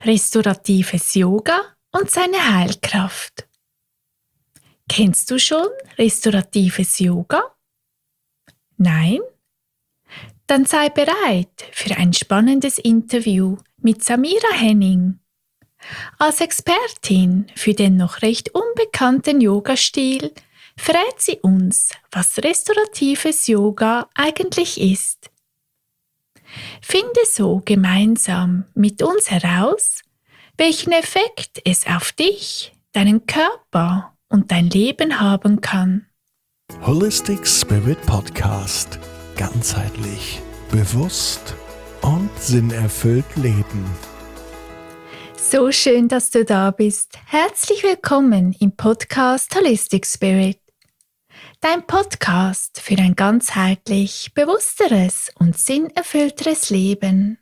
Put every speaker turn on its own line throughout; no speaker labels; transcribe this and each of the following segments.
Restauratives Yoga und seine Heilkraft. Kennst du schon restauratives Yoga? Nein? Dann sei bereit für ein spannendes Interview mit Samira Henning. Als Expertin für den noch recht unbekannten Yogastil verrät sie uns, was restauratives Yoga eigentlich ist. Finde so gemeinsam mit uns heraus, welchen Effekt es auf dich, deinen Körper und dein Leben haben kann.
Holistic Spirit Podcast. Ganzheitlich, bewusst und sinnerfüllt leben.
So schön, dass du da bist. Herzlich willkommen im Podcast Holistic Spirit. Dein Podcast für ein ganzheitlich bewussteres und sinnerfüllteres Leben.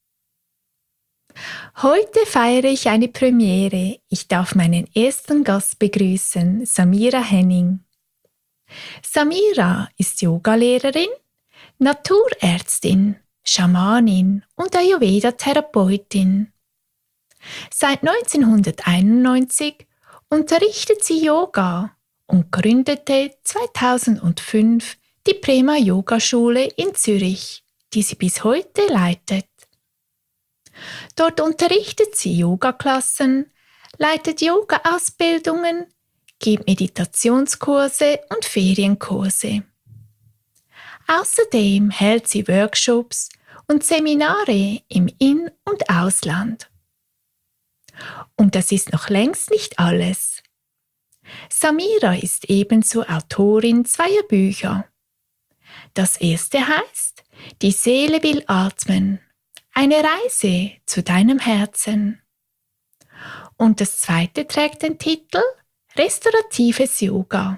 Heute feiere ich eine Premiere. Ich darf meinen ersten Gast begrüßen, Samira Henning. Samira ist Yogalehrerin, Naturärztin, Schamanin und Ayurveda-Therapeutin. Seit 1991 unterrichtet sie Yoga und gründete 2005 die Prema Yogaschule in Zürich, die sie bis heute leitet. Dort unterrichtet sie Yogaklassen, leitet Yoga-Ausbildungen, gibt Meditationskurse und Ferienkurse. Außerdem hält sie Workshops und Seminare im In- und Ausland. Und das ist noch längst nicht alles. Samira ist ebenso Autorin zweier Bücher. Das erste heißt Die Seele will atmen. Eine Reise zu deinem Herzen. Und das zweite trägt den Titel Restauratives Yoga.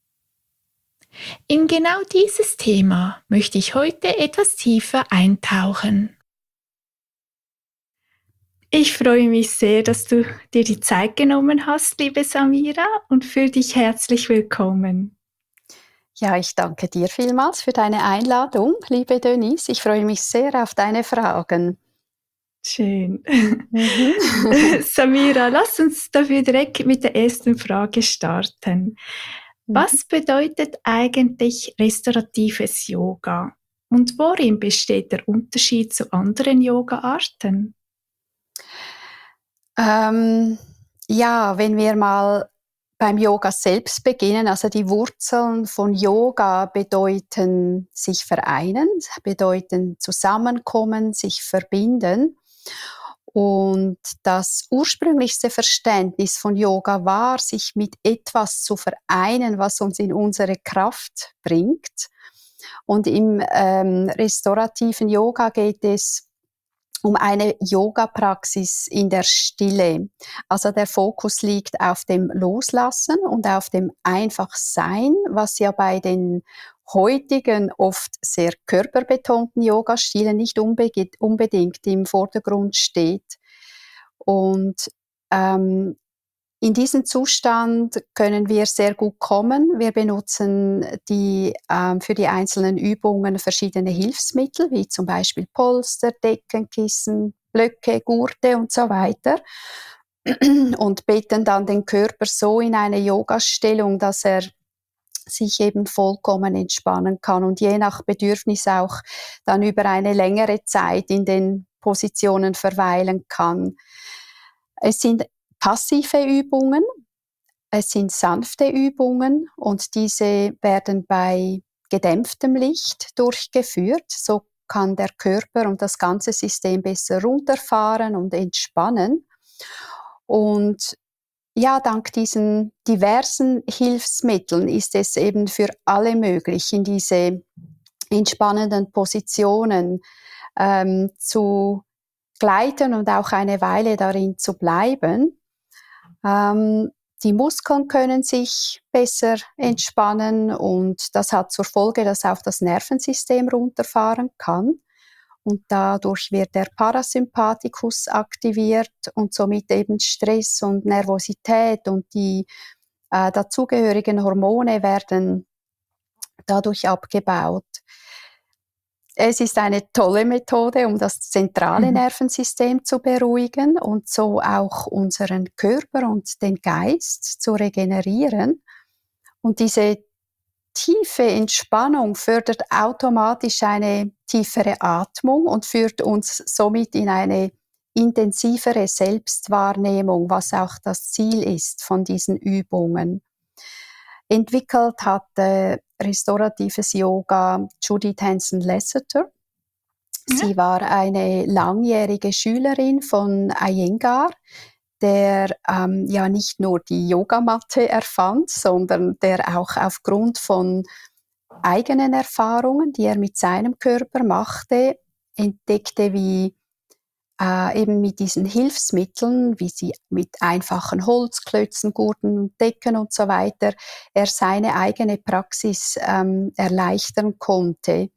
In genau dieses Thema möchte ich heute etwas tiefer eintauchen. Ich freue mich sehr, dass du dir die Zeit genommen hast, liebe Samira, und fühle dich herzlich willkommen.
Ja, ich danke dir vielmals für deine Einladung, liebe Denise. Ich freue mich sehr auf deine Fragen.
Schön. Samira, lass uns dafür direkt mit der ersten Frage starten. Was bedeutet eigentlich restauratives Yoga und worin besteht der Unterschied zu anderen Yoga-Arten?
Ja, wenn wir mal beim Yoga selbst beginnen, also die Wurzeln von Yoga bedeuten sich vereinen, bedeuten zusammenkommen, sich verbinden. Und das ursprünglichste Verständnis von Yoga war, sich mit etwas zu vereinen, was uns in unsere Kraft bringt. Und im restaurativen Yoga geht es um eine Yoga-Praxis in der Stille. Also der Fokus liegt auf dem Loslassen und auf dem Einfachsein, was ja bei den heutigen oft sehr körperbetonten Yoga-Stilen nicht unbedingt im Vordergrund steht. Und in diesen Zustand können wir sehr gut kommen. Wir benutzen für die einzelnen Übungen verschiedene Hilfsmittel, wie zum Beispiel Polster, Decken, Kissen, Blöcke, Gurte und so weiter. Und betten dann den Körper so in eine Yogastellung, dass er sich eben vollkommen entspannen kann und je nach Bedürfnis auch dann über eine längere Zeit in den Positionen verweilen kann. Es sind passive Übungen, es sind sanfte Übungen und diese werden bei gedämpftem Licht durchgeführt. So kann der Körper und das ganze System besser runterfahren und entspannen. Und ja, dank diesen diversen Hilfsmitteln ist es eben für alle möglich, in diese entspannenden Positionen zu gleiten und auch eine Weile darin zu bleiben. Die Muskeln können sich besser entspannen und das hat zur Folge, dass auch das Nervensystem runterfahren kann. Und dadurch wird der Parasympathikus aktiviert und somit eben Stress und Nervosität und die dazugehörigen Hormone werden dadurch abgebaut. Es ist eine tolle Methode, um das zentrale Nervensystem zu beruhigen und so auch unseren Körper und den Geist zu regenerieren. Und diese tiefe Entspannung fördert automatisch eine tiefere Atmung und führt uns somit in eine intensivere Selbstwahrnehmung, was auch das Ziel ist von diesen Übungen. Entwickelt hat restauratives Yoga Judith Hanson Lasseter. Sie war eine langjährige Schülerin von Iyengar, der ja nicht nur die Yogamatte erfand, sondern der auch aufgrund von eigenen Erfahrungen, die er mit seinem Körper machte, entdeckte, wie eben mit diesen Hilfsmitteln, wie sie mit einfachen Holzklötzen, Gurten, Decken und so weiter, er seine eigene Praxis erleichtern konnte.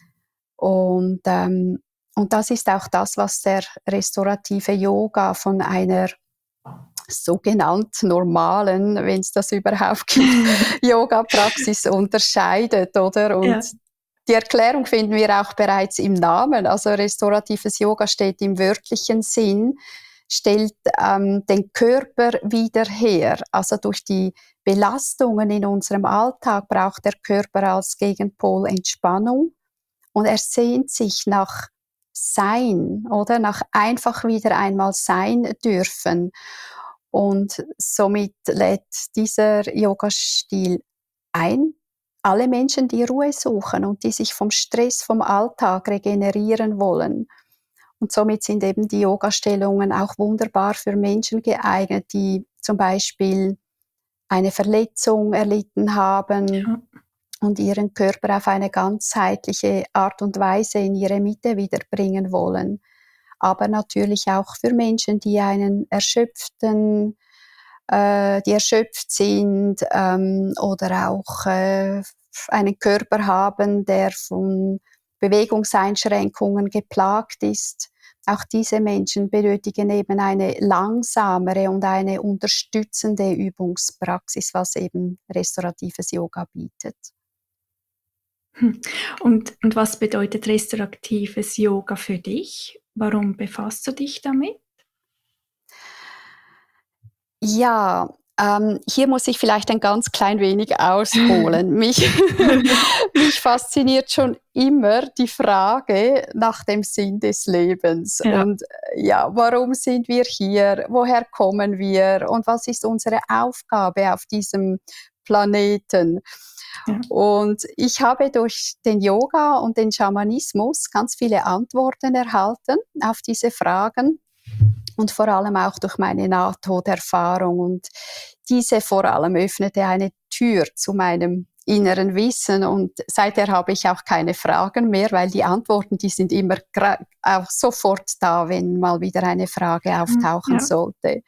Und das ist auch das, was der restaurative Yoga von einer sogenannt normalen, wenn es das überhaupt gibt, Yoga-Praxis unterscheidet, oder? Und die Erklärung finden wir auch bereits im Namen. Also restauratives Yoga steht im wörtlichen Sinn, stellt den Körper wieder her. Also durch die Belastungen in unserem Alltag braucht der Körper als Gegenpol Entspannung und er sehnt sich nach Sein, oder? Nach einfach wieder einmal sein dürfen. Und somit lädt dieser Yoga-Stil ein, alle Menschen, die Ruhe suchen und die sich vom Stress, vom Alltag regenerieren wollen. Und somit sind eben die Yoga-Stellungen auch wunderbar für Menschen geeignet, die zum Beispiel eine Verletzung erlitten haben und ihren Körper auf eine ganzheitliche Art und Weise in ihre Mitte wiederbringen wollen. Aber natürlich auch für Menschen, die die erschöpft sind oder auch einen Körper haben, der von Bewegungseinschränkungen geplagt ist. Auch diese Menschen benötigen eben eine langsamere und eine unterstützende Übungspraxis, was eben restauratives Yoga bietet.
Und was bedeutet restauratives Yoga für dich? Warum befasst du dich damit?
Ja, hier muss ich vielleicht ein ganz klein wenig ausholen. Mich fasziniert schon immer die Frage nach dem Sinn des Lebens.
Ja.
Und ja, warum sind wir hier? Woher kommen wir? Und was ist unsere Aufgabe auf diesem Planeten?
Ja.
Und ich habe durch den Yoga und den Schamanismus ganz viele Antworten erhalten auf diese Fragen. Und vor allem auch durch meine Nahtoderfahrung. Und diese vor allem öffnete eine Tür zu meinem inneren Wissen. Und seither habe ich auch keine Fragen mehr, weil die Antworten, die sind immer auch sofort da, wenn mal wieder eine Frage auftauchen sollte.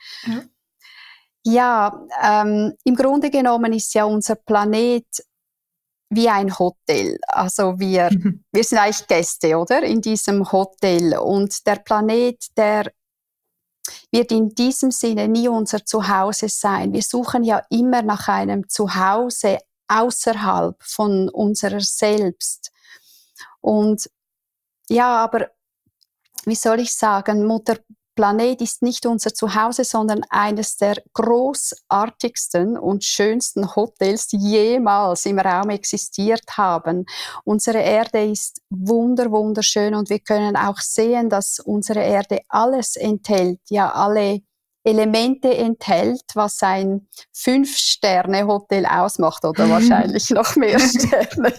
Ja, im Grunde genommen ist ja unser Planet wie ein Hotel. Also wir sind eigentlich Gäste, oder? In diesem Hotel. Und der Planet, der wird in diesem Sinne nie unser Zuhause sein. Wir suchen ja immer nach einem Zuhause außerhalb von unserer selbst. Und ja, aber wie soll ich sagen, Mutter Planet ist nicht unser Zuhause, sondern eines der großartigsten und schönsten Hotels, die jemals im Raum existiert haben. Unsere Erde ist wunderschön und wir können auch sehen, dass unsere Erde alles enthält, ja alle Elemente enthält, was ein 5-Sterne-Hotel ausmacht oder wahrscheinlich noch mehr Sterne.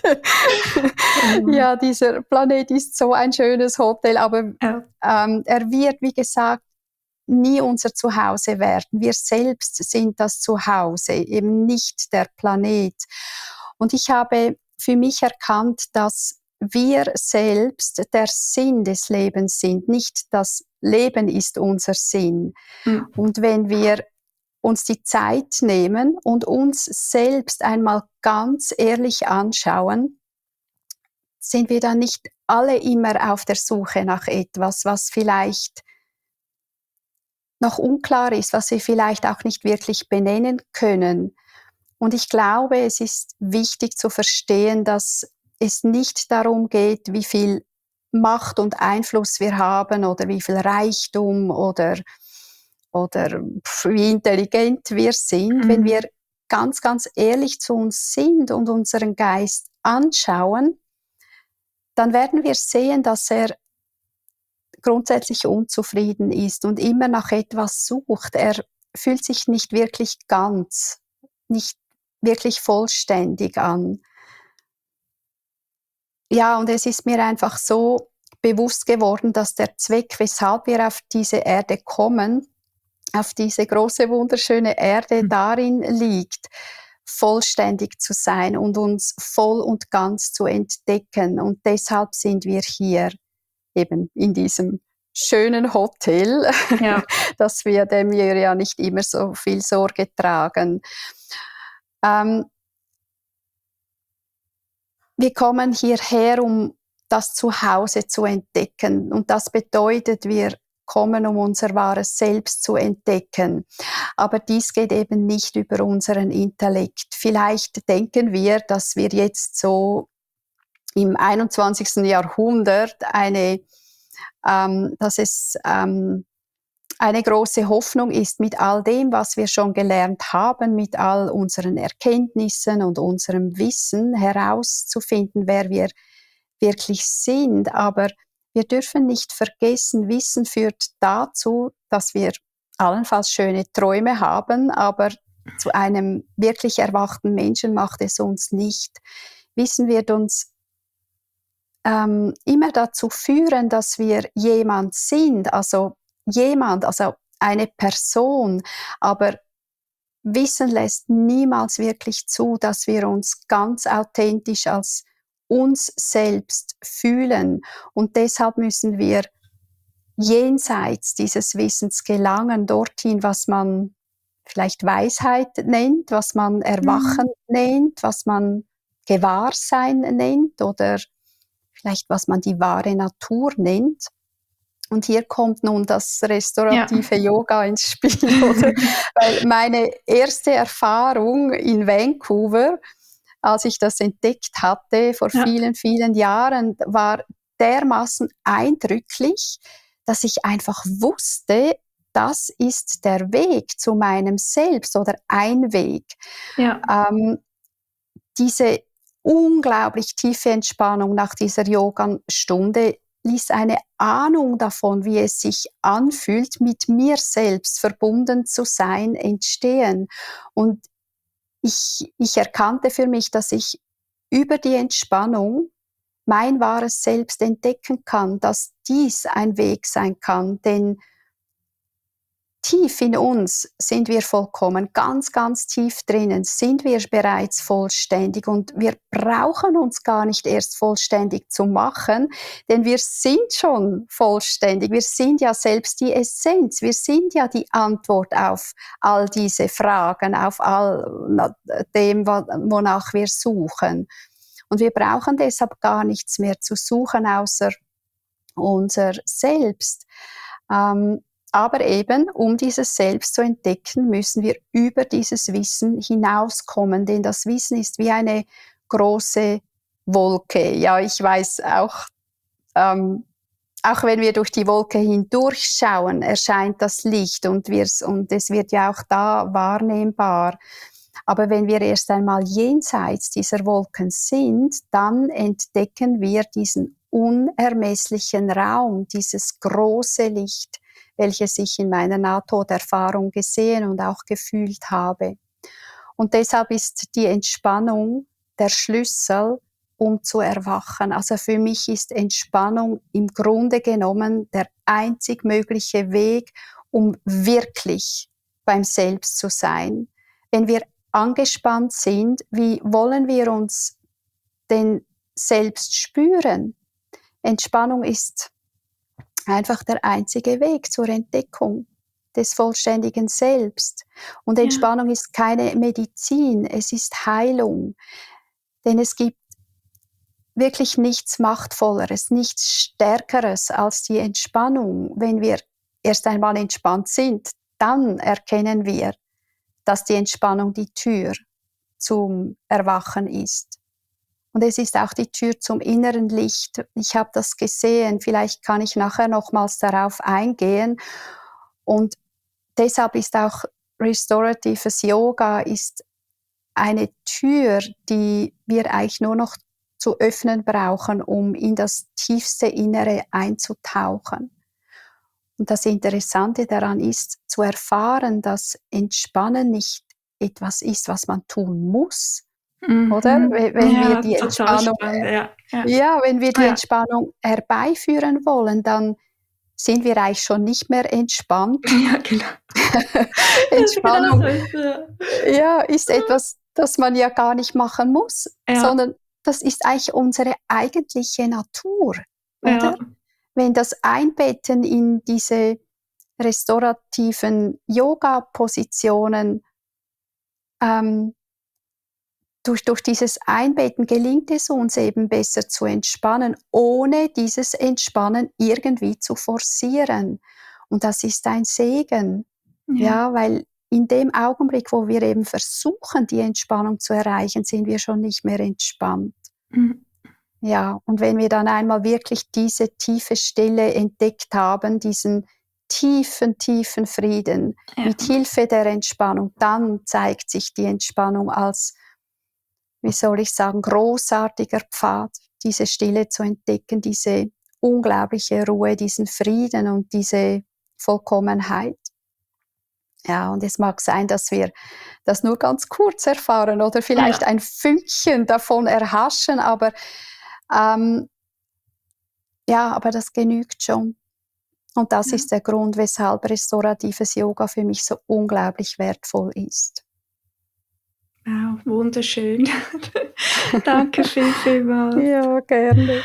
Ja, dieser Planet ist so ein schönes Hotel, aber er wird, wie gesagt, nie unser Zuhause werden. Wir selbst sind das Zuhause, eben nicht der Planet. Und ich habe für mich erkannt, dass wir selbst der Sinn des Lebens sind, nicht das Leben ist unser Sinn. Und wenn wir uns die Zeit nehmen und uns selbst einmal ganz ehrlich anschauen, sind wir dann nicht alle immer auf der Suche nach etwas, was vielleicht noch unklar ist, was wir vielleicht auch nicht wirklich benennen können. Und ich glaube, es ist wichtig zu verstehen, dass es nicht darum geht, wie viel Macht und Einfluss wir haben oder wie viel Reichtum oder wie intelligent wir sind. Wenn wir ganz, ganz ehrlich zu uns sind und unseren Geist anschauen, dann werden wir sehen, dass er grundsätzlich unzufrieden ist und immer nach etwas sucht. Er fühlt sich nicht wirklich ganz, nicht wirklich vollständig an. Ja, und es ist mir einfach so bewusst geworden, dass der Zweck, weshalb wir auf diese Erde kommen, auf diese große, wunderschöne Erde darin liegt, vollständig zu sein und uns voll und ganz zu entdecken. Und deshalb sind wir hier eben in diesem schönen Hotel,
Ja.
dass wir dem wir ja nicht immer so viel Sorge tragen. Wir kommen hierher, um das Zuhause zu entdecken. Und das bedeutet, wir kommen, um unser wahres Selbst zu entdecken. Aber dies geht eben nicht über unseren Intellekt. Vielleicht denken wir, dass wir jetzt so im 21. Jahrhundert dass es eine große Hoffnung ist, mit all dem, was wir schon gelernt haben, mit all unseren Erkenntnissen und unserem Wissen herauszufinden, wer wir wirklich sind. Aber wir dürfen nicht vergessen, Wissen führt dazu, dass wir allenfalls schöne Träume haben, aber zu einem wirklich erwachten Menschen macht es uns nicht. Wissen wird uns immer dazu führen, dass wir jemand sind, also eine Person, aber Wissen lässt niemals wirklich zu, dass wir uns ganz authentisch als uns selbst fühlen. Und deshalb müssen wir jenseits dieses Wissens gelangen, dorthin, was man vielleicht Weisheit nennt, was man Erwachen nennt, was man Gewahrsein nennt oder vielleicht was man die wahre Natur nennt. Und hier kommt nun das restaurative Yoga ins Spiel, oder? Weil meine erste Erfahrung in Vancouver, als ich das entdeckt hatte vor vielen, vielen Jahren, war dermaßen eindrücklich, dass ich einfach wusste, das ist der Weg zu meinem Selbst oder ein Weg.
Ja.
Diese unglaublich tiefe Entspannung nach dieser Yoga-Stunde ließ eine Ahnung davon, wie es sich anfühlt, mit mir selbst verbunden zu sein, entstehen. Und ich erkannte für mich, dass ich über die Entspannung mein wahres Selbst entdecken kann, dass dies ein Weg sein kann, denn tief in uns sind wir vollkommen, ganz, ganz tief drinnen sind wir bereits vollständig und wir brauchen uns gar nicht erst vollständig zu machen, denn wir sind schon vollständig. Wir sind ja selbst die Essenz. Wir sind ja die Antwort auf all diese Fragen, auf all dem, wonach wir suchen. Und wir brauchen deshalb gar nichts mehr zu suchen, außer unser Selbst. Aber eben, um dieses Selbst zu entdecken, müssen wir über dieses Wissen hinauskommen, denn das Wissen ist wie eine große Wolke. Ja, ich weiß auch wenn wir durch die Wolke hindurchschauen, erscheint das Licht und es wird ja auch da wahrnehmbar. Aber wenn wir erst einmal jenseits dieser Wolken sind, dann entdecken wir diesen unermesslichen Raum, dieses große Licht, welches ich in meiner Nahtoderfahrung gesehen und auch gefühlt habe. Und deshalb ist die Entspannung der Schlüssel, um zu erwachen. Also für mich ist Entspannung im Grunde genommen der einzig mögliche Weg, um wirklich beim Selbst zu sein. Wenn wir angespannt sind, wie wollen wir uns denn selbst spüren? Entspannung ist einfach der einzige Weg zur Entdeckung des vollständigen Selbst. Und Entspannung ist keine Medizin, es ist Heilung. Denn es gibt wirklich nichts Machtvolleres, nichts Stärkeres als die Entspannung. Wenn wir erst einmal entspannt sind, dann erkennen wir, dass die Entspannung die Tür zum Erwachen ist. Und es ist auch die Tür zum inneren Licht. Ich habe das gesehen. Vielleicht kann ich nachher nochmals darauf eingehen. Und deshalb ist auch Restoratives Yoga ist eine Tür, die wir eigentlich nur noch zu öffnen brauchen, um in das tiefste Innere einzutauchen. Und das Interessante daran ist, zu erfahren, dass Entspannen nicht etwas ist, was man tun muss, oder? Wenn wir
Ja,
die
total
Entspannung,
spannend, ja. Ja.
ja, wenn wir die
Ja.
Entspannung herbeiführen wollen, dann sind wir eigentlich schon nicht mehr entspannt.
Ja, genau.
Entspannung,
Genau so ist
ja, ist etwas, das man ja gar nicht machen muss,
ja,
sondern das ist eigentlich unsere eigentliche Natur, oder?
ja,
Wenn das Einbetten in diese restaurativen Yoga-Positionen, ähm, durch dieses Einbetten gelingt es uns eben besser zu entspannen, ohne dieses Entspannen irgendwie zu forcieren. Und das ist ein Segen,
ja.
ja, weil in dem Augenblick, wo wir eben versuchen, die Entspannung zu erreichen, sind wir schon nicht mehr entspannt.
Mhm.
Ja, und wenn wir dann einmal wirklich diese tiefe Stille entdeckt haben, diesen tiefen, tiefen Frieden
Ja.
mit Hilfe der Entspannung, dann zeigt sich die Entspannung als, wie soll ich sagen, großartiger Pfad, diese Stille zu entdecken, diese unglaubliche Ruhe, diesen Frieden und diese Vollkommenheit. Ja, und es mag sein, dass wir das nur ganz kurz erfahren oder vielleicht
Ja.
ein Fünkchen davon erhaschen, aber ähm, ja, aber das genügt schon. Und das
Ja.
ist der Grund, weshalb restauratives Yoga für mich so unglaublich wertvoll ist.
Wow, wunderschön. Danke vielmals.
Ja, gerne.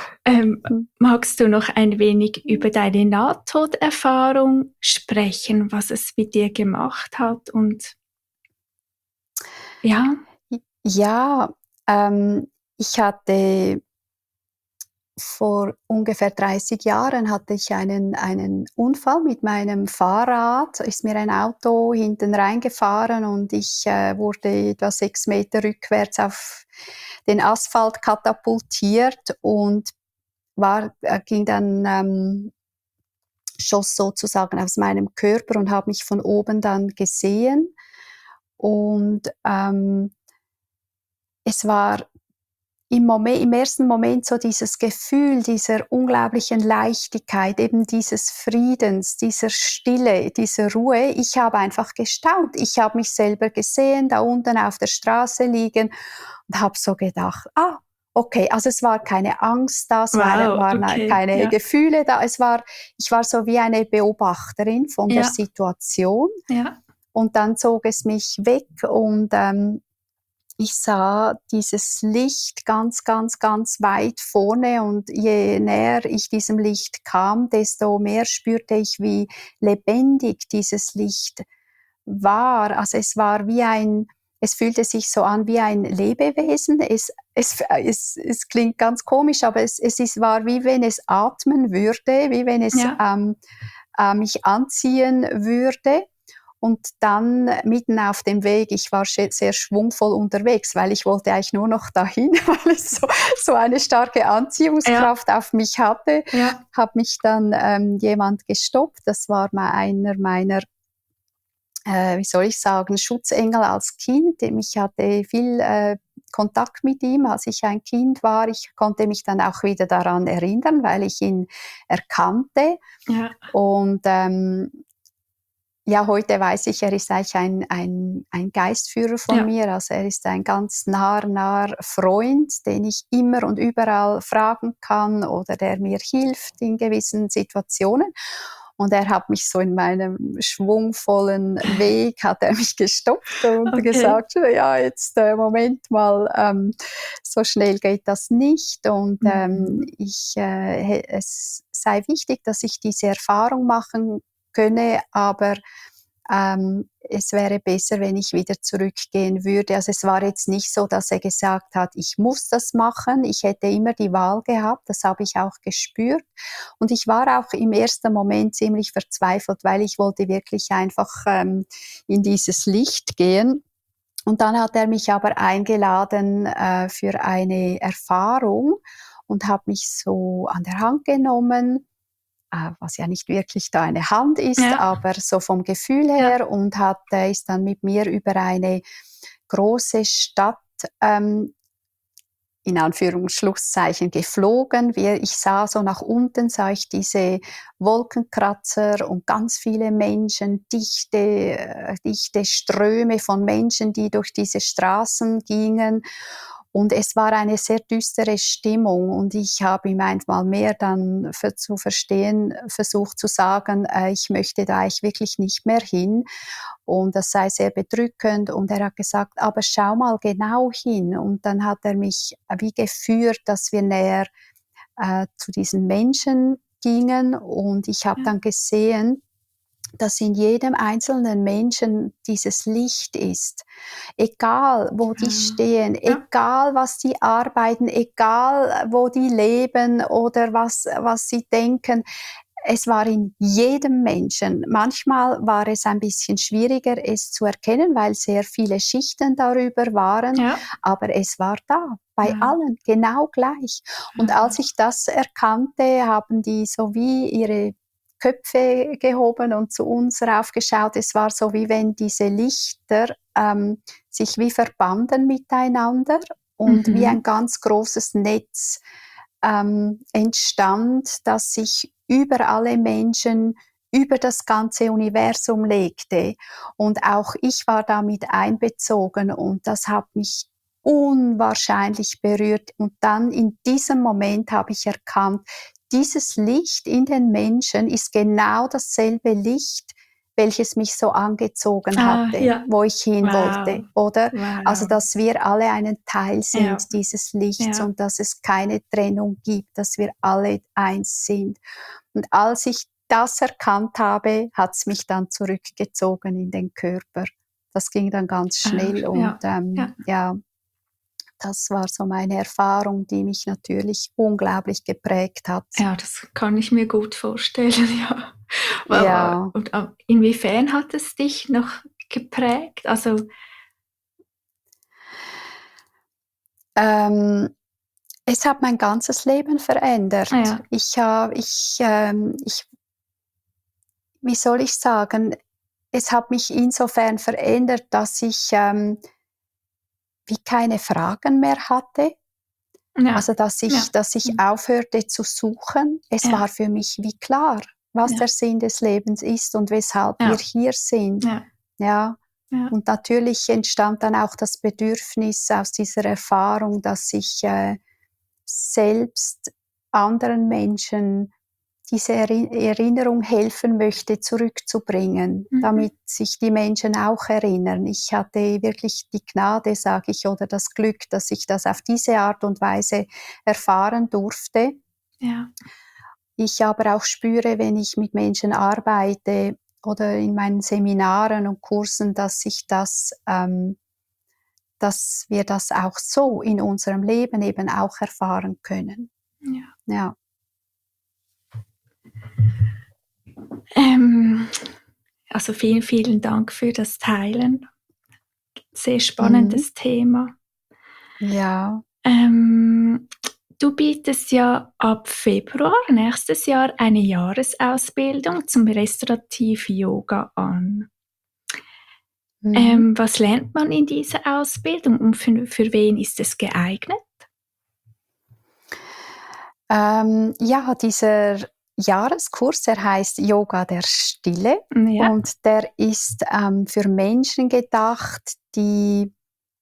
Magst du noch ein wenig über deine Nahtoderfahrung sprechen, was es mit dir gemacht hat und ja?
Ja, ich hatte vor ungefähr 30 Jahren hatte ich einen Unfall mit meinem Fahrrad. Ist mir ein Auto hinten reingefahren und ich wurde etwa 6 Meter rückwärts auf den Asphalt katapultiert und ging dann schoss sozusagen aus meinem Körper und habe mich von oben dann gesehen. Und es war im ersten Moment so dieses Gefühl dieser unglaublichen Leichtigkeit, eben dieses Friedens, dieser Stille, dieser Ruhe. Ich habe einfach gestaunt. Ich habe mich selber gesehen, da unten auf der Straße liegen und habe so gedacht, okay, also es war keine Angst da, es
Wow,
waren
okay,
keine
ja.
Gefühle da, ich war so wie eine Beobachterin von der
Ja,
Situation
ja,
und dann zog es mich weg und ich sah dieses Licht ganz, ganz, ganz weit vorne und je näher ich diesem Licht kam, desto mehr spürte ich, wie lebendig dieses Licht war. Also es fühlte sich so an wie ein Lebewesen. Es klingt ganz komisch, aber war wie wenn es atmen würde, wie wenn es
ja,
mich anziehen würde. Und dann mitten auf dem Weg, ich war sehr schwungvoll unterwegs, weil ich wollte eigentlich nur noch dahin, weil es so eine starke
ja,
Anziehungskraft auf mich hatte,
ja,
hat mich dann jemand gestoppt. Das war mal einer meiner, wie soll ich sagen, Schutzengel als Kind. Ich hatte viel Kontakt mit ihm, als ich ein Kind war. Ich konnte mich dann auch wieder daran erinnern, weil ich ihn erkannte.
ja,
Und ja, heute weiß ich, er ist eigentlich ein Geistführer von
ja.
mir. Also er ist ein ganz naher Freund, den ich immer und überall fragen kann oder der mir hilft in gewissen Situationen. Und er hat mich so in meinem schwungvollen Weg, hat er mich gestoppt und
Okay.
gesagt, ja, jetzt Moment mal, so schnell geht das nicht. Und
Mhm.
es sei wichtig, dass ich diese Erfahrung machen könne, aber es wäre besser, wenn ich wieder zurückgehen würde. Also es war jetzt nicht so, dass er gesagt hat, ich muss das machen. Ich hätte immer die Wahl gehabt, das habe ich auch gespürt. Und ich war auch im ersten Moment ziemlich verzweifelt, weil ich wollte wirklich einfach in dieses Licht gehen. Und dann hat er mich aber eingeladen für eine Erfahrung und hat mich so an der Hand genommen, was ja nicht wirklich da eine Hand ist,
Ja.
aber so vom Gefühl her, und ist dann mit mir über eine große Stadt in Anführungsschlusszeichen geflogen. Ich sah so nach unten, sah ich diese Wolkenkratzer und ganz viele Menschen, dichte Ströme von Menschen, die durch diese Straßen gingen. Und es war eine sehr düstere Stimmung, und ich habe ihm einmal mehr dann zu verstehen versucht zu sagen, ich möchte da eigentlich wirklich nicht mehr hin und das sei sehr bedrückend, und er hat gesagt, aber schau mal genau hin, und dann hat er mich wie geführt, dass wir näher zu diesen Menschen gingen, und ich habe dann gesehen, dass in jedem einzelnen Menschen dieses Licht ist. Egal, wo die stehen, egal, was die arbeiten, egal, wo die leben oder was sie denken. Es war in jedem Menschen. Manchmal war es ein bisschen schwieriger, es zu erkennen, weil sehr viele Schichten darüber waren, aber es war da, bei allen, genau gleich. Und als ich das erkannte, haben die so wie ihre Köpfe gehoben und zu uns raufgeschaut. Es war so, wie wenn diese Lichter sich wie verbanden miteinander und wie ein ganz großes Netz entstand, das sich über alle Menschen, über das ganze Universum legte. Und auch ich war damit einbezogen, und das hat mich unwahrscheinlich berührt. Und dann in diesem Moment habe ich erkannt, dieses Licht in den Menschen ist genau dasselbe Licht, welches mich so angezogen hatte, wo ich hin wollte, oder?
Wow.
Also, dass wir alle einen Teil sind dieses Lichts und dass es keine Trennung gibt, dass wir alle eins sind. Und als ich das erkannt habe, hat es mich dann zurückgezogen in den Körper. Das ging dann ganz schnell und das war so meine Erfahrung, die mich natürlich unglaublich geprägt hat.
Ja, das kann ich mir gut vorstellen, ja.
Ja.
Und inwiefern hat es dich noch geprägt? Also
es hat mein ganzes Leben verändert.
Ja.
Wie soll ich sagen? Es hat mich insofern verändert, dass ich wie keine Fragen mehr hatte.
Ja.
Also, dass ich aufhörte zu suchen. Es war für mich wie klar, was der Sinn des Lebens ist und weshalb wir hier sind. Ja. Und natürlich entstand dann auch das Bedürfnis aus dieser Erfahrung, dass ich selbst anderen Menschen diese Erinnerung helfen möchte, zurückzubringen, damit sich die Menschen auch erinnern. Ich hatte wirklich die Gnade, sage ich, oder das Glück, dass ich das auf diese Art und Weise erfahren durfte.
Ja.
Ich aber auch spüre, wenn ich mit Menschen arbeite oder in meinen Seminaren und Kursen, dass wir das auch so in unserem Leben eben auch erfahren können. Ja.
Also vielen, vielen Dank für das Teilen. Sehr spannendes Thema.
Ja.
Du bietest ja ab Februar nächstes Jahr eine Jahresausbildung zum Restaurativ-Yoga an. Was lernt man in dieser Ausbildung und für wen ist es geeignet?
Dieser Jahreskurs, der heißt Yoga der Stille, und der ist für Menschen gedacht, die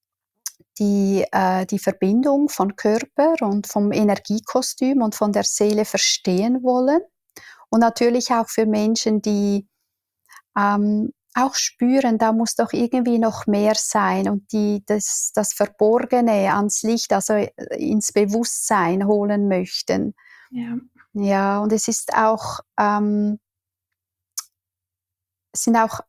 Verbindung von Körper und vom Energiekostüm und von der Seele verstehen wollen, und natürlich auch für Menschen, die auch spüren, da muss doch irgendwie noch mehr sein, und die das Verborgene ans Licht, also ins Bewusstsein holen möchten. Ja, und es ist auch, sind auch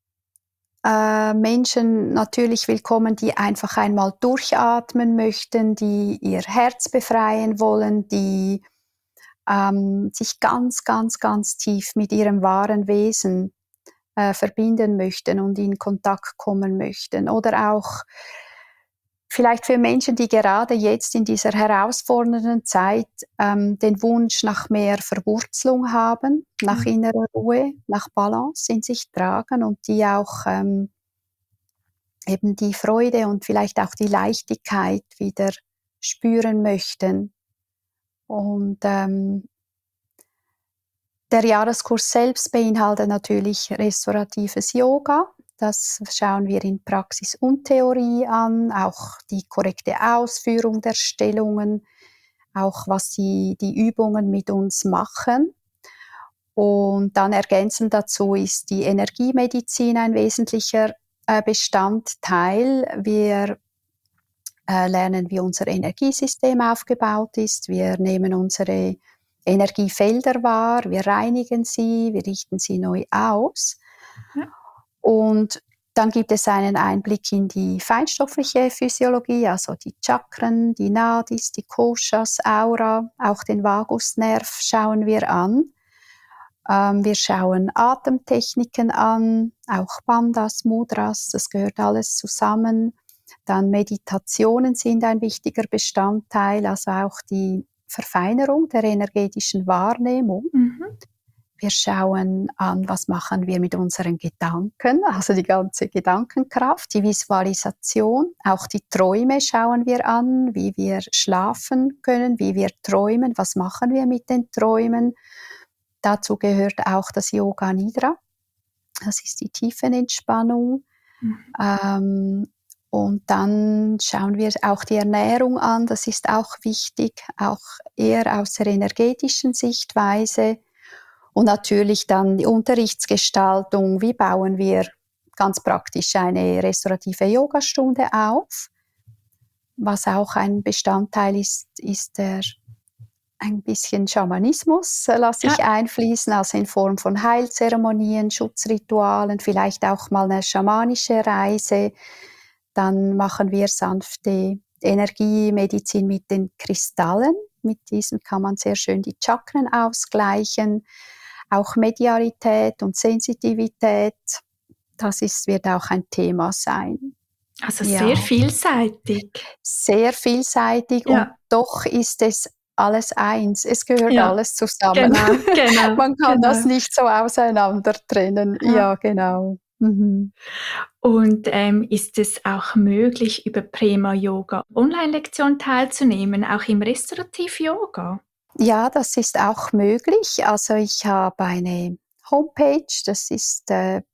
Menschen natürlich willkommen, die einfach einmal durchatmen möchten, die ihr Herz befreien wollen, die sich ganz, ganz, ganz tief mit ihrem wahren Wesen verbinden möchten und in Kontakt kommen möchten. Oder auch vielleicht für Menschen, die gerade jetzt in dieser herausfordernden Zeit den Wunsch nach mehr Verwurzelung haben, nach innerer Ruhe, nach Balance in sich tragen und die auch eben die Freude und vielleicht auch die Leichtigkeit wieder spüren möchten. Und der Jahreskurs selbst beinhaltet natürlich restauratives Yoga. Das schauen wir in Praxis und Theorie an, auch die korrekte Ausführung der Stellungen, auch was die Übungen mit uns machen. Und dann ergänzend dazu ist die Energiemedizin ein wesentlicher Bestandteil. Wir lernen, wie unser Energiesystem aufgebaut ist. Wir nehmen unsere Energiefelder wahr, wir reinigen sie, wir richten sie neu aus.
Ja.
Und dann gibt es einen Einblick in die feinstoffliche Physiologie, also die Chakren, die Nadis, die Koshas, Aura, auch den Vagusnerv schauen wir an. Wir schauen Atemtechniken an, auch Bandhas, Mudras, das gehört alles zusammen. Dann Meditationen sind ein wichtiger Bestandteil, also auch die Verfeinerung der energetischen Wahrnehmung.
Mhm.
Wir schauen an, was machen wir mit unseren Gedanken, also die ganze Gedankenkraft, die Visualisation, auch die Träume schauen wir an, wie wir schlafen können, wie wir träumen, was machen wir mit den Träumen. Dazu gehört auch das Yoga Nidra, das ist die Tiefenentspannung. Und dann schauen wir auch die Ernährung an, das ist auch wichtig, auch eher aus der energetischen Sichtweise. Und natürlich dann die Unterrichtsgestaltung, wie bauen wir ganz praktisch eine restaurative Yogastunde auf. Was auch ein Bestandteil ist, ist ein bisschen Schamanismus lasse ich einfließen, also in Form von Heilzeremonien, Schutzritualen, vielleicht auch mal eine schamanische Reise. Dann machen wir sanfte Energiemedizin mit den Kristallen. Mit diesen kann man sehr schön die Chakren ausgleichen. Auch Medialität und Sensitivität, wird auch ein Thema sein.
Also sehr vielseitig.
Sehr vielseitig und doch ist es alles eins. Es gehört alles zusammen.
Genau.
Man kann das nicht so auseinander trennen. Ja, genau. Mhm.
Und ist es auch möglich, über Prema Yoga Online-Lektionen teilzunehmen, auch im Restaurativ-Yoga?
Ja, das ist auch möglich. Also ich habe eine Homepage, das ist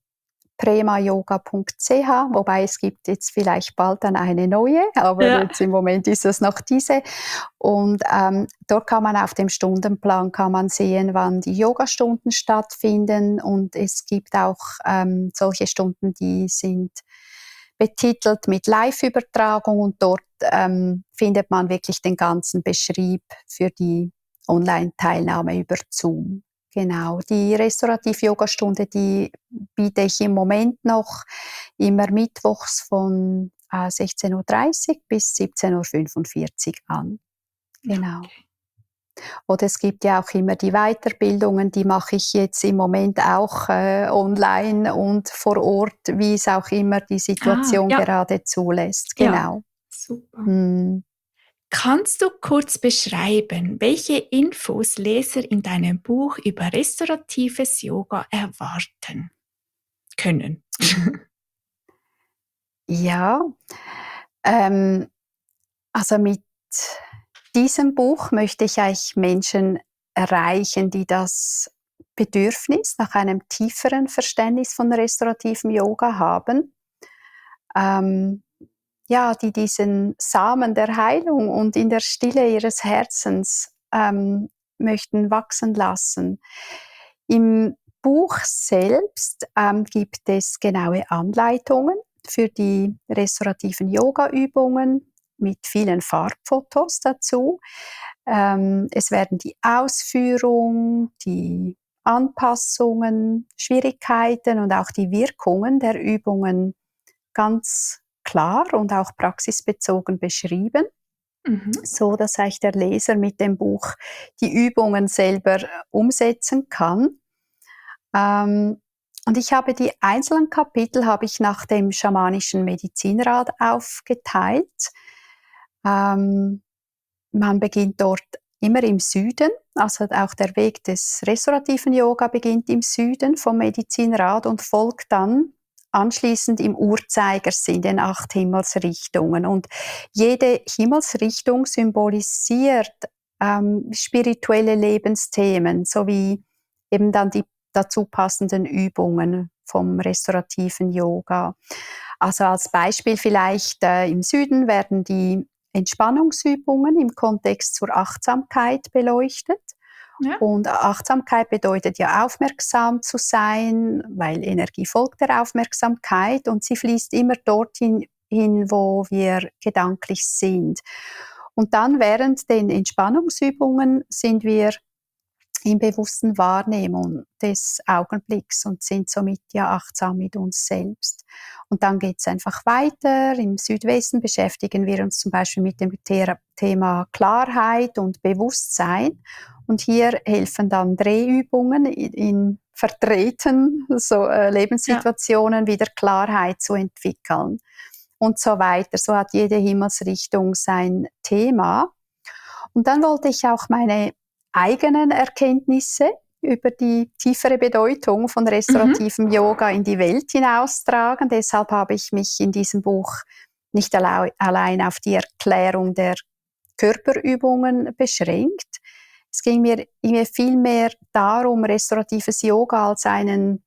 premayoga.ch, wobei es gibt jetzt vielleicht bald dann eine neue, aber jetzt im Moment ist es noch diese. Und dort kann man auf dem Stundenplan kann man sehen, wann die Yogastunden stattfinden, und es gibt auch solche Stunden, die sind betitelt mit Live-Übertragung, und dort findet man wirklich den ganzen Beschrieb für die Online-Teilnahme über Zoom. Genau, die Restaurativ-Yoga-Stunde, die biete ich im Moment noch immer mittwochs von 16:30 Uhr bis 17:45 Uhr an. Genau.
Okay.
Oder es gibt ja auch immer die Weiterbildungen, die mache ich jetzt im Moment auch online und vor Ort, wie es auch immer die Situation gerade zulässt. Genau.
Ja, super. Kannst du kurz beschreiben, welche Infos Leser in deinem Buch über restauratives Yoga erwarten können?
Ja, also mit diesem Buch möchte ich eigentlich Menschen erreichen, die das Bedürfnis nach einem tieferen Verständnis von restaurativem Yoga haben. Die diesen Samen der Heilung und in der Stille ihres Herzens möchten wachsen lassen. Im Buch selbst gibt es genaue Anleitungen für die restaurativen Yoga-Übungen mit vielen Farbfotos dazu. Es werden die Ausführung, die Anpassungen, Schwierigkeiten und auch die Wirkungen der Übungen ganz klar und auch praxisbezogen beschrieben, so dass eigentlich der Leser mit dem Buch die Übungen selber umsetzen kann. Und ich habe die einzelnen Kapitel nach dem schamanischen Medizinrat aufgeteilt. Man beginnt dort immer im Süden, also auch der Weg des restaurativen Yoga beginnt im Süden vom Medizinrat und folgt dann anschließend im Uhrzeigersinn, den 8 Himmelsrichtungen. Und jede Himmelsrichtung symbolisiert spirituelle Lebensthemen, sowie eben dann die dazu passenden Übungen vom restaurativen Yoga. Also als Beispiel vielleicht im Süden werden die Entspannungsübungen im Kontext zur Achtsamkeit beleuchtet.
Ja.
Und Achtsamkeit bedeutet ja aufmerksam zu sein, weil Energie folgt der Aufmerksamkeit und sie fließt immer dorthin hin, wo wir gedanklich sind. Und dann während den Entspannungsübungen sind wir in bewussten Wahrnehmung des Augenblicks und sind somit ja achtsam mit uns selbst. Und dann geht es einfach weiter. Im Südwesten beschäftigen wir uns zum Beispiel mit dem Thema Klarheit und Bewusstsein. Und hier helfen dann Drehübungen in verdrehten Lebenssituationen wieder Klarheit zu entwickeln. Und so weiter. So hat jede Himmelsrichtung sein Thema. Und dann wollte ich auch meine eigenen Erkenntnisse über die tiefere Bedeutung von restaurativem Yoga in die Welt hinaustragen. Deshalb habe ich mich in diesem Buch nicht allein auf die Erklärung der Körperübungen beschränkt. Es ging mir vielmehr darum, restauratives Yoga als einen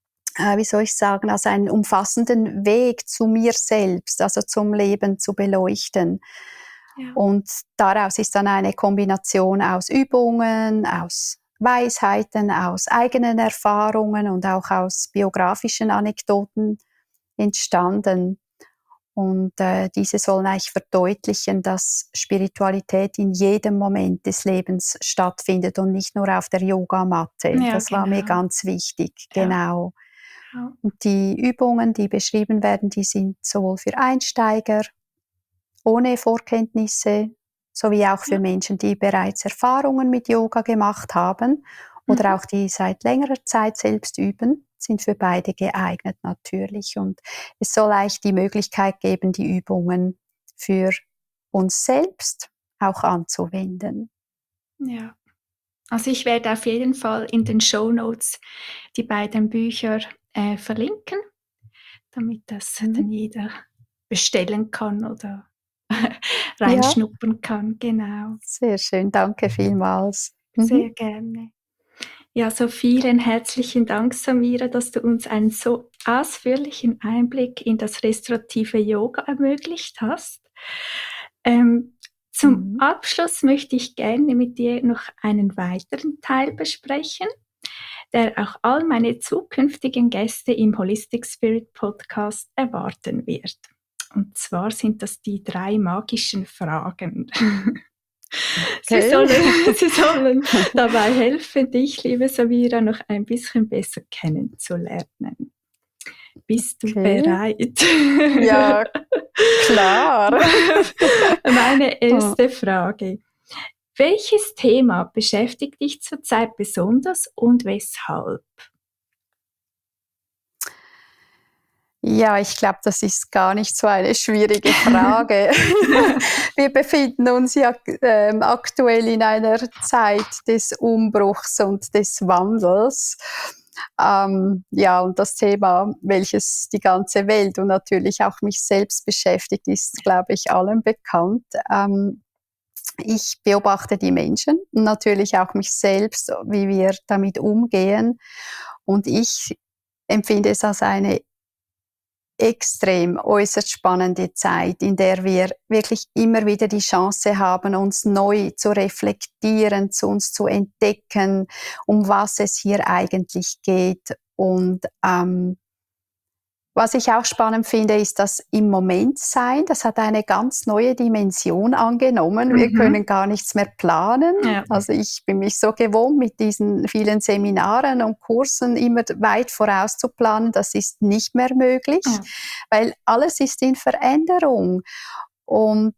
als einen umfassenden Weg zu mir selbst, also zum Leben zu beleuchten. Ja. Und daraus ist dann eine Kombination aus Übungen, aus Weisheiten, aus eigenen Erfahrungen und auch aus biografischen Anekdoten entstanden. Und diese sollen eigentlich verdeutlichen, dass Spiritualität in jedem Moment des Lebens stattfindet und nicht nur auf der Yogamatte. Ja, das war mir ganz wichtig, genau. Ja. Und die Übungen, die beschrieben werden, die sind sowohl für Einsteiger, ohne Vorkenntnisse, sowie auch für Menschen, die bereits Erfahrungen mit Yoga gemacht haben oder auch die seit längerer Zeit selbst üben, sind für beide geeignet natürlich. Und es soll eigentlich die Möglichkeit geben, die Übungen für uns selbst auch anzuwenden.
Ja, also ich werde auf jeden Fall in den Shownotes die beiden Bücher verlinken, damit das dann jeder bestellen kann oder reinschnuppern kann, genau.
Sehr schön, danke vielmals.
Sehr gerne. Ja, so vielen herzlichen Dank, Samira, dass du uns einen so ausführlichen Einblick in das restaurative Yoga ermöglicht hast. Zum Abschluss möchte ich gerne mit dir noch einen weiteren Teil besprechen, der auch all meine zukünftigen Gäste im Holistic Spirit Podcast erwarten wird. Und zwar sind das die 3 magischen Fragen. Okay. Sie sollen dabei helfen, dich, liebe Samira, noch ein bisschen besser kennenzulernen. Bist du bereit?
Ja, klar.
Meine erste Frage. Welches Thema beschäftigt dich zurzeit besonders und weshalb?
Ja, ich glaube, das ist gar nicht so eine schwierige Frage. Wir befinden uns ja aktuell in einer Zeit des Umbruchs und des Wandels. Ja, und das Thema, welches die ganze Welt und natürlich auch mich selbst beschäftigt, ist, glaube ich, allen bekannt. Ich beobachte die Menschen und natürlich auch mich selbst, wie wir damit umgehen. Und ich empfinde es als eine extrem äußerst spannende Zeit, in der wir wirklich immer wieder die Chance haben, uns neu zu reflektieren, zu uns zu entdecken, um was es hier eigentlich geht. Und was ich auch spannend finde, ist das im Moment sein. Das hat eine ganz neue Dimension angenommen. Wir können gar nichts mehr planen. Ja. Also ich bin mich so gewohnt, mit diesen vielen Seminaren und Kursen immer weit voraus zu planen. Das ist nicht mehr möglich, weil alles ist in Veränderung. Und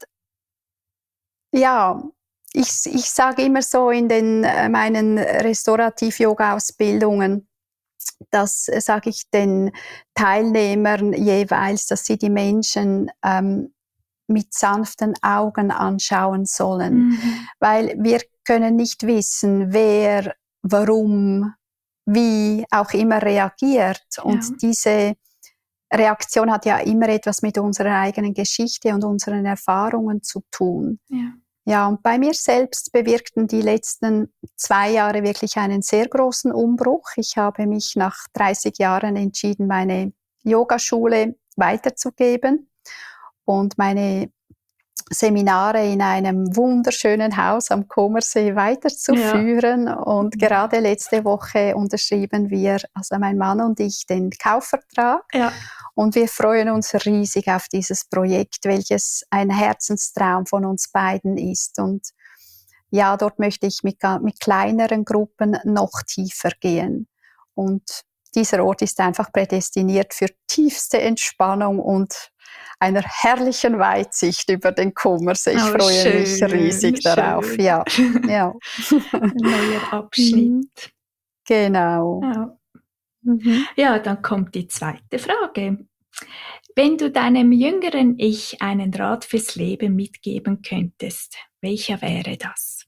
ja, ich sage immer so in meinen Restaurativ-Yoga-Ausbildungen, das sage ich den Teilnehmern jeweils, dass sie die Menschen mit sanften Augen anschauen sollen, weil wir können nicht wissen, wer, warum, wie auch immer reagiert. Und diese Reaktion hat ja immer etwas mit unserer eigenen Geschichte und unseren Erfahrungen zu tun. Ja, und bei mir selbst bewirkten die letzten 2 Jahre wirklich einen sehr großen Umbruch. Ich habe mich nach 30 Jahren entschieden, meine Yogaschule weiterzugeben und meine Seminare in einem wunderschönen Haus am Comersee weiterzuführen. Und gerade letzte Woche unterschrieben wir, also mein Mann und ich, den Kaufvertrag. Und wir freuen uns riesig auf dieses Projekt, welches ein Herzenstraum von uns beiden ist. Und ja, dort möchte ich mit kleineren Gruppen noch tiefer gehen. Und dieser Ort ist einfach prädestiniert für tiefste Entspannung und einer herrlichen Weitsicht über den Kummersee. Ich freue mich riesig darauf. Ja.
Ein neuer Abschnitt.
Genau.
Ja, dann kommt die zweite Frage. Wenn du deinem jüngeren Ich einen Rat fürs Leben mitgeben könntest, welcher wäre das?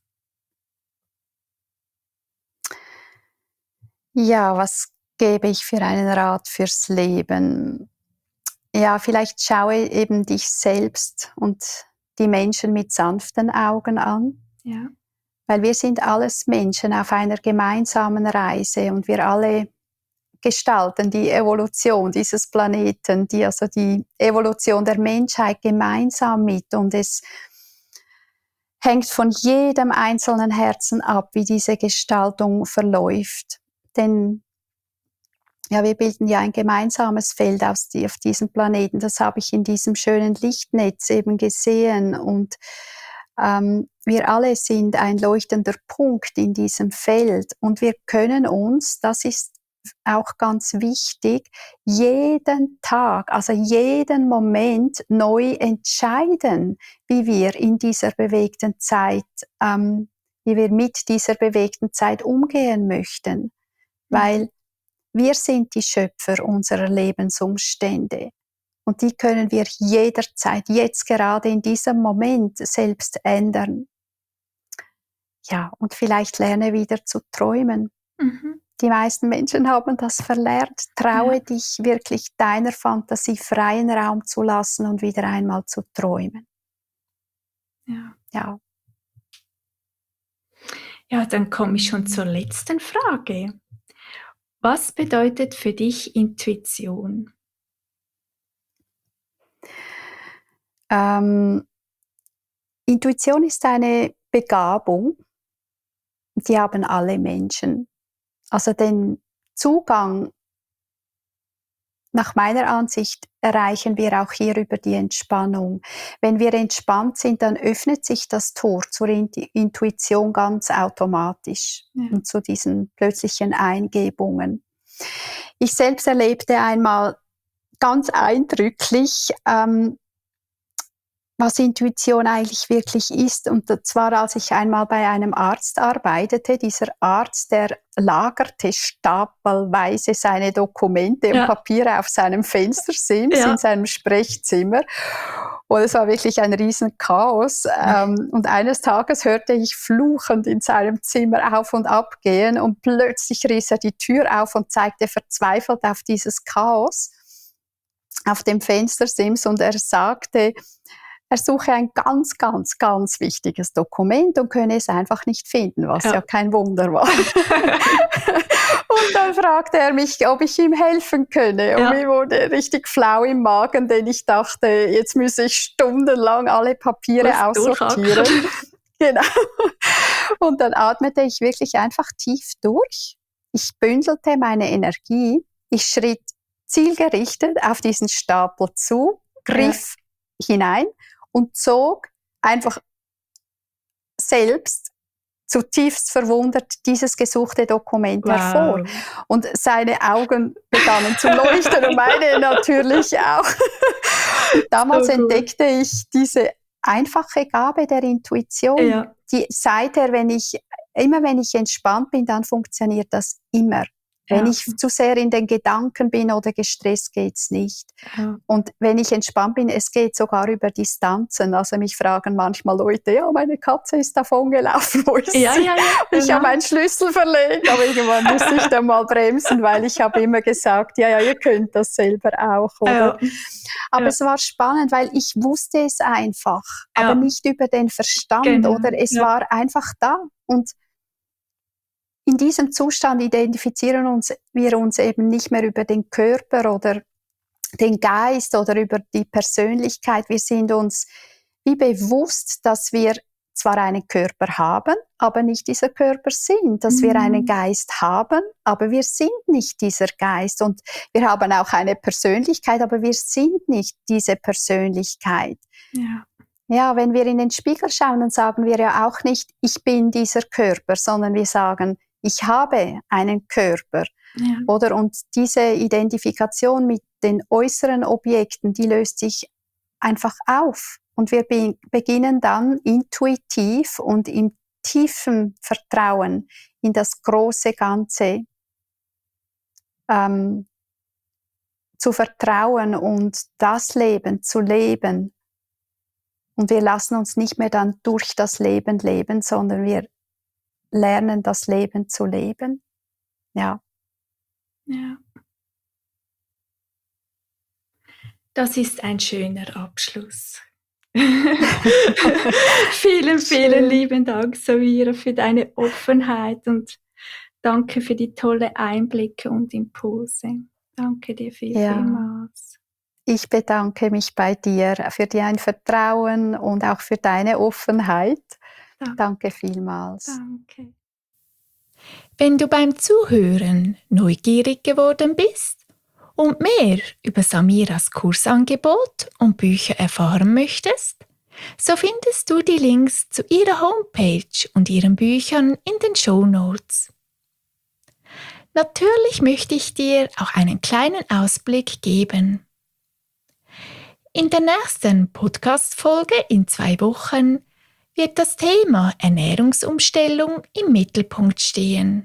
Ja, was gebe ich für einen Rat fürs Leben? Ja, vielleicht schaue eben dich selbst und die Menschen mit sanften Augen an. Weil wir sind alles Menschen auf einer gemeinsamen Reise und wir alle gestalten die Evolution dieses Planeten, die Evolution der Menschheit gemeinsam mit. Und es hängt von jedem einzelnen Herzen ab, wie diese Gestaltung verläuft. Denn wir bilden ja ein gemeinsames Feld auf diesem Planeten. Das habe ich in diesem schönen Lichtnetz eben gesehen. Und wir alle sind ein leuchtender Punkt in diesem Feld. Und wir können uns, das ist auch ganz wichtig, jeden Tag, also jeden Moment neu entscheiden, wie wir in dieser bewegten Zeit, wie wir mit dieser bewegten Zeit umgehen möchten. Weil wir sind die Schöpfer unserer Lebensumstände und die können wir jederzeit, jetzt gerade in diesem Moment selbst ändern. Ja, und vielleicht lerne wieder zu träumen. Die meisten Menschen haben das verlernt. Traue dich wirklich deiner Fantasie freien Raum zu lassen und wieder einmal zu träumen. Ja,
dann komme ich schon zur letzten Frage. Was bedeutet für dich Intuition?
Intuition ist eine Begabung, die haben alle Menschen. Also den Zugang, nach meiner Ansicht, erreichen wir auch hier über die Entspannung. Wenn wir entspannt sind, dann öffnet sich das Tor zur Intuition ganz automatisch und zu diesen plötzlichen Eingebungen. Ich selbst erlebte einmal ganz eindrücklich, was Intuition eigentlich wirklich ist. Und zwar, als ich einmal bei einem Arzt arbeitete. Dieser Arzt, der lagerte stapelweise seine Dokumente und Papiere auf seinem Fenstersims in seinem Sprechzimmer. Und es war wirklich ein riesen Chaos. Und eines Tages hörte ich fluchend in seinem Zimmer auf und ab gehen und plötzlich riss er die Tür auf und zeigte verzweifelt auf dieses Chaos auf dem Fenstersims und er sagte, er suche ein ganz, ganz, ganz wichtiges Dokument und könne es einfach nicht finden, was ja kein Wunder war. Und dann fragte er mich, ob ich ihm helfen könne. Und mir wurde richtig flau im Magen, denn ich dachte, jetzt müsse ich stundenlang alle Papiere aussortieren. Genau. Und dann atmete ich wirklich einfach tief durch. Ich bündelte meine Energie. Ich schritt zielgerichtet auf diesen Stapel zu, griff hinein und zog einfach selbst zutiefst verwundert dieses gesuchte Dokument hervor. Und seine Augen begannen zu leuchten und meine natürlich auch. Damals entdeckte ich diese einfache Gabe der Intuition, die seither, wenn ich entspannt bin, dann funktioniert das immer. Wenn
Ja.
ich zu sehr in den Gedanken bin oder gestresst, geht's nicht.
Ja.
Und wenn ich entspannt bin, es geht sogar über Distanzen. Also mich fragen manchmal Leute, ja, meine Katze ist davongelaufen, wo ist
Ja,
sie?
ja, ja,
Ich habe
genau.
meinen Schlüssel verlegt, aber irgendwann musste ich dann mal bremsen, weil ich habe immer gesagt, ja, ihr könnt das selber auch, oder?
Ja.
Aber
Ja.
es war spannend, weil ich wusste es einfach,
Ja.
aber nicht über den Verstand,
Genau,
oder? Es
ja.
war einfach da. Und in diesem Zustand identifizieren wir uns eben nicht mehr über den Körper oder den Geist oder über die Persönlichkeit. Wir sind uns wie bewusst, dass wir zwar einen Körper haben, aber nicht dieser Körper sind, dass wir einen Geist haben, aber wir sind nicht dieser Geist, und wir haben auch eine Persönlichkeit, aber wir sind nicht diese Persönlichkeit.
Ja.
Ja, wenn wir in den Spiegel schauen, dann sagen wir ja auch nicht, ich bin dieser Körper, sondern wir sagen, ich habe einen Körper.
Ja.
Oder? Und diese Identifikation mit den äußeren Objekten, die löst sich einfach auf. Und wir beginnen dann intuitiv und im tiefen Vertrauen in das große Ganze zu vertrauen und das Leben zu leben. Und wir lassen uns nicht mehr dann durch das Leben leben, sondern wir lernen das Leben zu leben. Ja.
Ja. Das ist ein schöner Abschluss. Vielen, vielen lieben Dank, Samira, für deine Offenheit und danke für die tollen Einblicke und Impulse. Danke dir vielmals.
Ich bedanke mich bei dir für dein Vertrauen und auch für deine Offenheit. Danke vielmals.
Danke. Wenn du beim Zuhören neugierig geworden bist und mehr über Samiras Kursangebot und Bücher erfahren möchtest, so findest du die Links zu ihrer Homepage und ihren Büchern in den Shownotes. Natürlich möchte ich dir auch einen kleinen Ausblick geben. In der nächsten Podcast-Folge in 2 Wochen wird das Thema Ernährungsumstellung im Mittelpunkt stehen.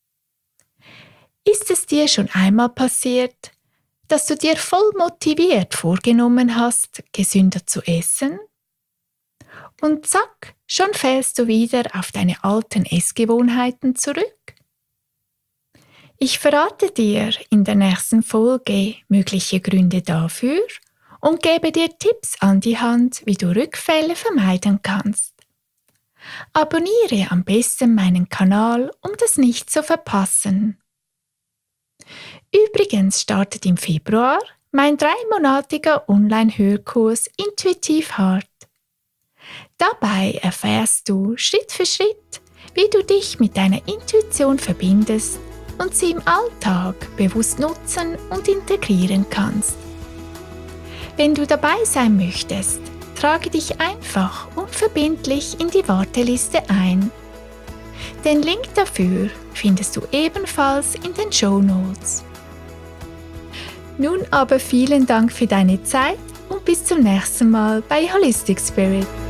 Ist es dir schon einmal passiert, dass du dir voll motiviert vorgenommen hast, gesünder zu essen? Und zack, schon fällst du wieder auf deine alten Essgewohnheiten zurück? Ich verrate dir in der nächsten Folge mögliche Gründe dafür und gebe dir Tipps an die Hand, wie du Rückfälle vermeiden kannst. Abonniere am besten meinen Kanal, um das nicht zu verpassen. Übrigens startet im Februar mein 3-monatiger Online-Hörkurs Intuitiv Hart. Dabei erfährst du Schritt für Schritt, wie du dich mit deiner Intuition verbindest und sie im Alltag bewusst nutzen und integrieren kannst. Wenn du dabei sein möchtest, trage dich einfach unverbindlich in die Warteliste ein. Den Link dafür findest du ebenfalls in den Shownotes. Nun aber vielen Dank für deine Zeit und bis zum nächsten Mal bei Holistic Spirit.